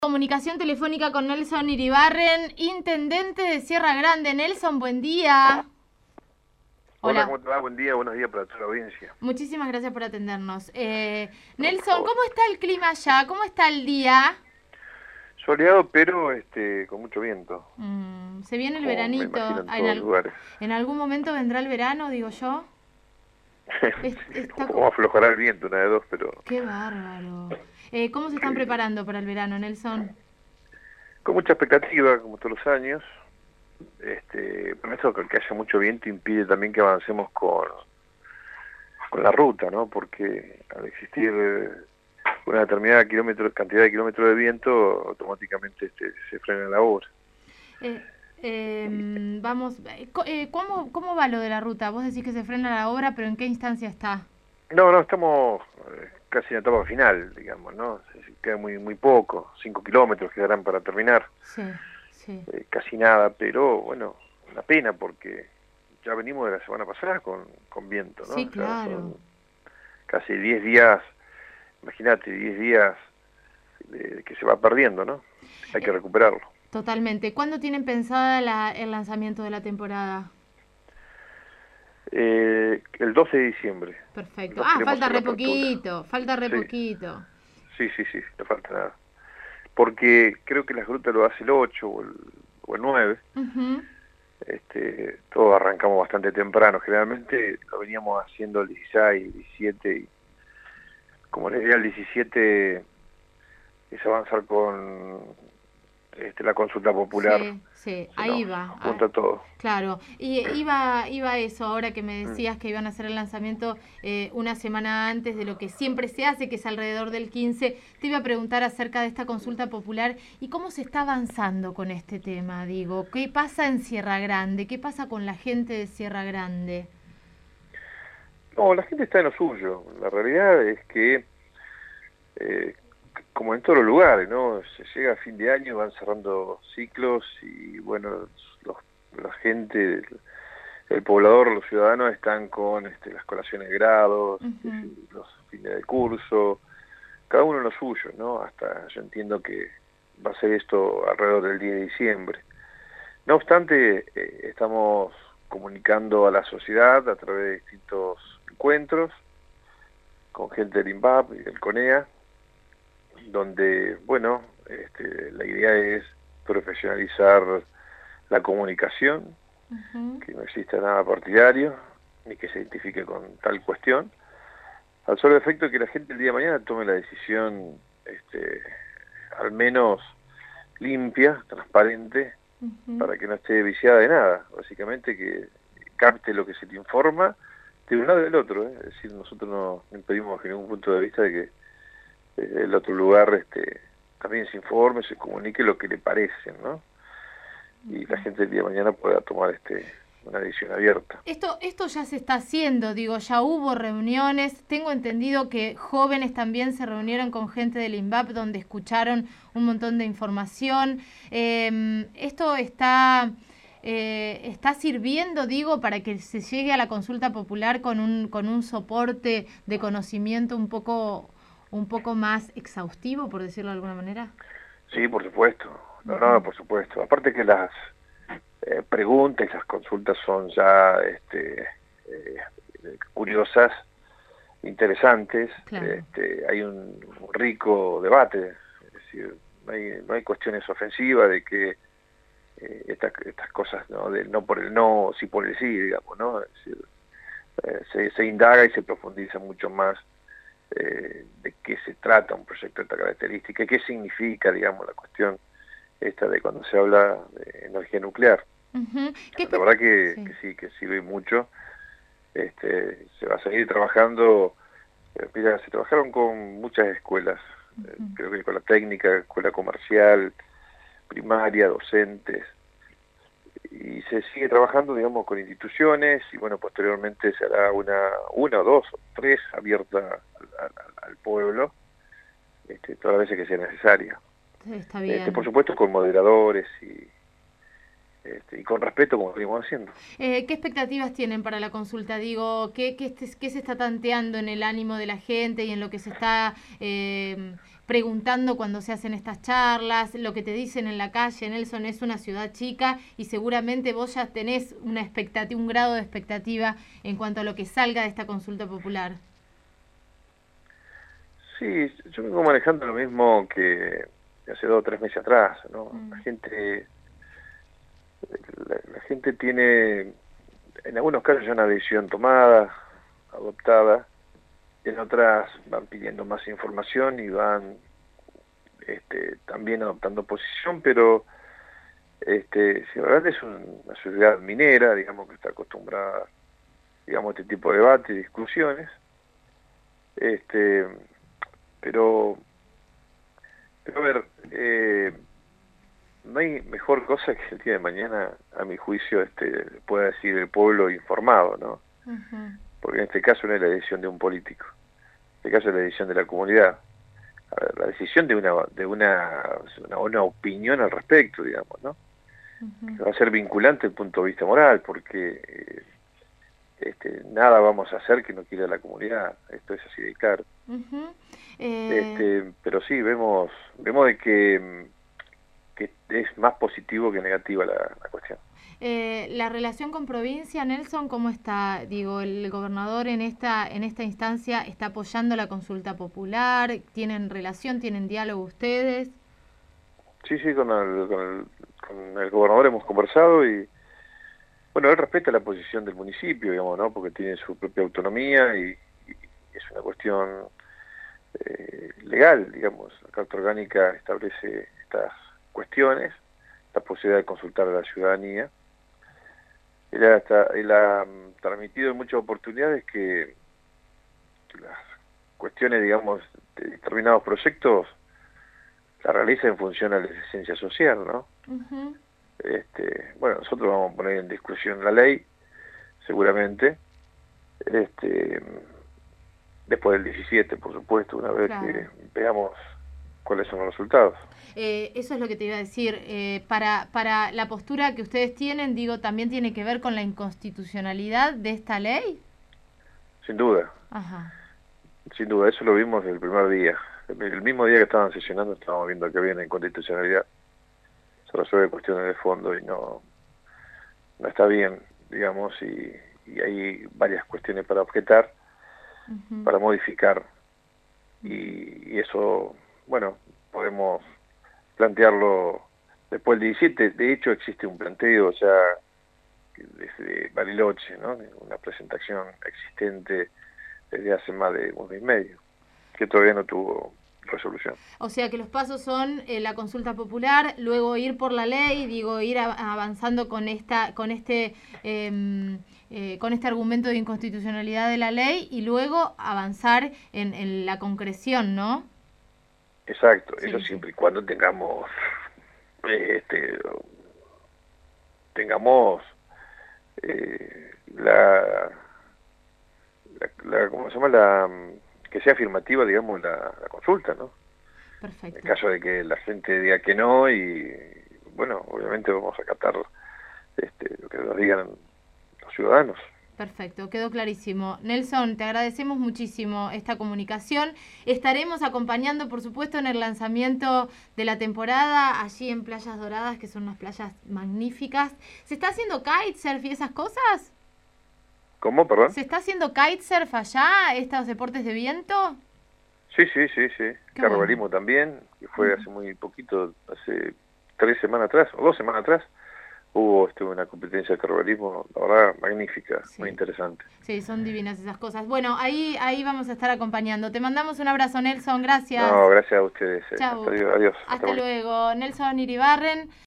Comunicación telefónica con Nelson Iribarren, intendente de Sierra Grande. Nelson, buen día. Hola, Hola. ¿cómo te va? Buen día, buenos días para toda la audiencia. Muchísimas gracias por atendernos. No, por Nelson, favor. ¿cómo está el clima allá? ¿Cómo está el día? Soleado, pero con mucho viento, Se viene el como me veranito. imagino en todos lugares. En algún momento vendrá el verano, digo yo. Está O aflojará el viento, una de dos, pero Qué bárbaro. ¿Cómo se están que preparando para el verano, Nelson? con mucha expectativa, como todos los años. Por eso que haya mucho viento impide también que avancemos con la ruta, ¿no? Porque al existir una determinada cantidad de kilómetros de viento, automáticamente se frena la obra. Eh, Y, Vamos, ¿cómo va lo de la ruta? Vos decís que se frena la obra, pero ¿en qué instancia está? no, estamos casi en la etapa final, digamos, ¿no? Queda muy poco, 5 kilómetros quedarán para terminar, Sí, sí. casi nada, pero bueno, una pena porque ya venimos de la semana pasada con viento, Sí, ¿no? Ya claro. son casi 10 días, imagínate, 10 días que se va perdiendo, ¿no? Hay que Eh, recuperarlo. Totalmente. ¿Cuándo tienen pensada el lanzamiento de la temporada? El 12 de diciembre Perfecto. lo Ah, queremos falta hacer la re apertura. poquito, falta re Sí, poquito. sí, no falta nada. Porque creo que la gruta lo hace el 8 o el 9. Ujú. Todos arrancamos bastante temprano, generalmente lo veníamos haciendo el 16, 17, y como la idea el 17 es avanzar con la consulta popular, Sí, sí, se ahí nos va. junta todo. Claro, y iba eso, ahora que me Mm. decías que iban a hacer el lanzamiento una semana antes de lo que siempre se hace, que es alrededor del 15, te iba a preguntar acerca de esta consulta popular y cómo se está avanzando con este tema, digo, ¿qué pasa en Sierra Grande? ¿Qué pasa con la gente de Sierra Grande? No, la gente está en lo suyo, la realidad es que eh, como en todos los lugares, ¿no? Se llega a fin de año, van cerrando ciclos y bueno, los, la gente, el poblador, los ciudadanos están con las colaciones de grados, Ujú. los fines de curso, cada uno en lo suyo, ¿no? Hasta yo entiendo que va a ser esto alrededor del 10 de diciembre. No obstante, estamos comunicando a la sociedad a través de distintos encuentros con gente del INVAP y del CONEA, donde, bueno, la idea es profesionalizar la comunicación, Ujú. que no exista nada partidario, ni que se identifique con tal cuestión, al solo efecto de que la gente el día de mañana tome la decisión, al menos limpia, transparente, Ujú. para que no esté viciada de nada, básicamente que capte lo que se te informa de un lado y del otro, ¿eh? Es decir, nosotros no impedimos bajo ningún punto de vista de que desde el otro lugar también se informe, se comunique lo que le parece, ¿no? Y la gente el día de mañana pueda tomar una decisión abierta. Esto ya se está haciendo, digo, ya hubo reuniones. Tengo entendido que jóvenes también se reunieron con gente del INVAP donde escucharon un montón de información. Esto está sirviendo, digo, para que se llegue a la consulta popular con un soporte de conocimiento un poco más exhaustivo, por decirlo de alguna manera. Sí, por supuesto. No, Ujú. por supuesto. Aparte que las preguntas y las consultas son ya curiosas, interesantes. Claro. Hay un rico debate, es decir, no hay cuestiones ofensivas de que estas cosas, ¿no? De no por el no, sí por el sí, digamos, ¿no? Es decir, se indaga y se profundiza mucho más de qué se trata un proyecto de esta característica, qué significa, digamos, la cuestión esta de cuando se habla de energía nuclear. Ujú. La verdad que Sí. sí, que sirve mucho. Se va a seguir trabajando, mira, se trabajaron con muchas escuelas, Ujú. creo que con la técnica, escuela comercial, primaria, docentes, y se sigue trabajando, digamos, con instituciones, y bueno, posteriormente se hará una o dos o tres abierta al pueblo, todas las veces que sea necesaria. Está Por bien. supuesto con moderadores y con respeto como venimos haciendo. ¿Qué expectativas tienen para la consulta? Digo, ¿qué se está tanteando en el ánimo de la gente y en lo que se está preguntando cuando se hacen estas charlas? Lo que te dicen en la calle, Nelson, es una ciudad chica y seguramente vos ya tenés una expectativa, un grado de expectativa en cuanto a lo que salga de esta consulta popular. Sí, yo vengo manejando lo mismo que hace 2 o 3 meses atrás, ¿no? La gente tiene, en algunos casos ya una decisión tomada, adoptada, y en otras van pidiendo más información y van también adoptando posición, pero si la verdad es una sociedad minera, digamos, que está acostumbrada, digamos, a este tipo de debates y discusiones, pero a ver, no hay mejor cosa que el día de mañana, a mi juicio, pueda decir el pueblo informado, ¿no? Porque en este caso no es la decisión de un político, en este caso es la decisión de la comunidad. A ver, la decisión de una opinión al respecto, digamos, ¿no? Que va a ser vinculante desde el punto de vista moral, porque nada vamos a hacer que no quiera la comunidad, esto es así de claro. Pero sí, vemos de que es más positivo que negativa la cuestión. La relación con provincia, Nelson, ¿cómo está? Digo, el gobernador en esta instancia está apoyando la consulta popular, ¿tienen relación, tienen diálogo ustedes? Sí, con el gobernador hemos conversado y, bueno, él respeta la posición del municipio, digamos, ¿no? Porque tiene su propia autonomía y es una cuestión legal, digamos. La Carta Orgánica establece estas cuestiones, la posibilidad de consultar a la ciudadanía. Él ha transmitido en muchas oportunidades que las cuestiones, digamos, de determinados proyectos la realiza en función a la exigencia social, ¿no? Bueno, nosotros vamos a poner en discusión la ley, seguramente, después del 17, por supuesto, una vez que veamos cuáles son los resultados. Eso es lo que te iba a decir. Para la postura que ustedes tienen, digo, ¿también tiene que ver con la inconstitucionalidad de esta ley? Sin duda. Ajá. Sin duda, eso lo vimos el primer día. El mismo día que estaban sesionando estábamos viendo que había una inconstitucionalidad. Se resuelve cuestiones de fondo y no está bien, digamos, y hay varias cuestiones para objetar, para modificar, y eso, bueno, podemos plantearlo después del 17. De hecho, existe un planteo ya desde Bariloche, ¿no? Una presentación existente desde hace más de un mes y medio, que todavía no tuvo resolución. O sea que los pasos son la consulta popular, luego ir por la ley, digo, ir avanzando con este argumento de inconstitucionalidad de la ley y luego avanzar en la concreción, ¿no? Exacto, sí, eso siempre y cuando tengamos ¿cómo se llama? Que sea afirmativa, digamos, la consulta, ¿no? Perfecto. En caso de que la gente diga que no, y bueno, obviamente vamos a acatar lo que nos digan los ciudadanos. Perfecto, quedó clarísimo. Nelson, te agradecemos muchísimo esta comunicación. Estaremos acompañando, por supuesto, en el lanzamiento de la temporada allí en Playas Doradas, que son unas playas magníficas. ¿Se está haciendo kitesurf y esas cosas? ¿Cómo, perdón? ¿Se está haciendo kitesurf allá, estos deportes de viento? Sí. Carnavalismo también, que fue hace muy poquito, hace 3 semanas atrás, o 2 semanas atrás, hubo una competencia de carnavalismo, la verdad, magnífica, muy interesante. Sí, son divinas esas cosas. Bueno, ahí vamos a estar acompañando. Te mandamos un abrazo, Nelson, gracias. No, gracias a ustedes. Chau. Adiós. Hasta luego. Nelson Iribarren.